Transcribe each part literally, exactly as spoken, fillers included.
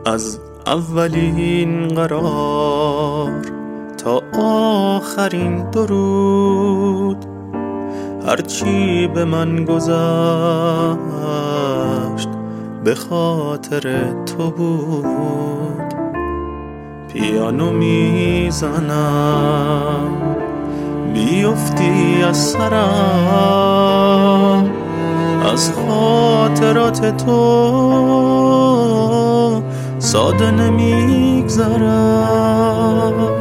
از اولین قرار تا آخرین درود، هرچی به من گذشت به خاطر تو بود. پیانو میزنم بیفتی از سرم، از خاطرات تو ساده نمیگذرم.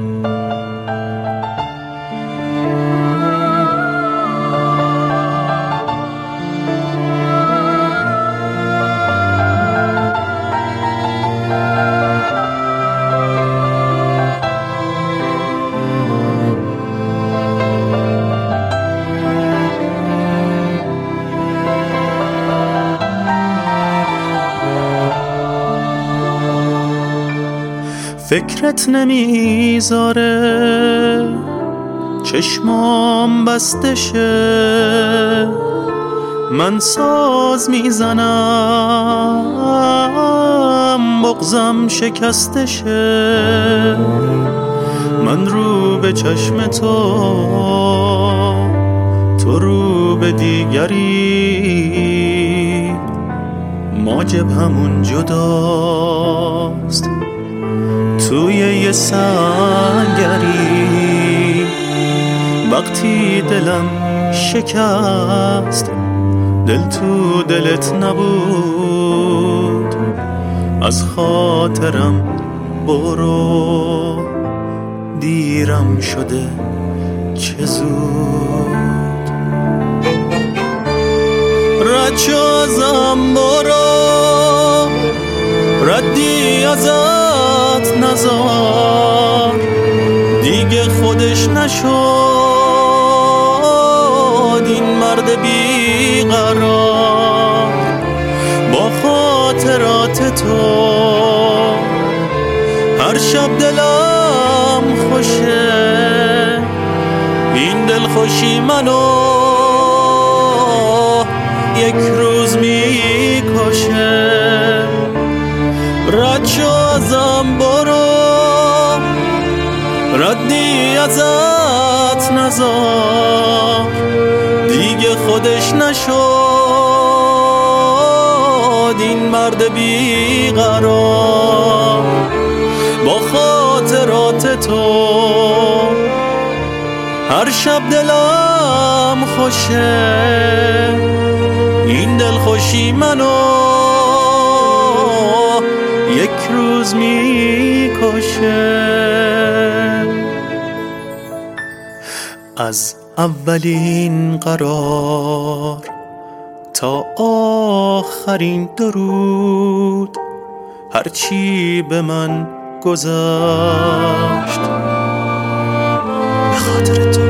فکرت نمیذاره چشمام بسته شه، من ساز میزنم بغضم شکسته شه. من رو به چشم تو، تو رو به دیگری، ما جبهمون جداست توی یه سنگری. وقتی دلم شکست دل تو دلت نبود، از خاطرم برو دیرم شده چه زود. رد شو ازم برو، ردی ازت نزار، دیگه خودش نشد این مرد بیقرار. با خاطرات تو هر شب دلم خوشه، این دل خوشی منو یک روز میکشه. رد شو ازم برو، ردی ازت نزار، دیگه خودش نشد این مرد بیقرار. با خاطرات تو هر شب دلم خوشه، این دل خوشی منو یک روز میکشه. از اولین قرار تا آخرین درود، هرچی به من گذشت به خاطر تو.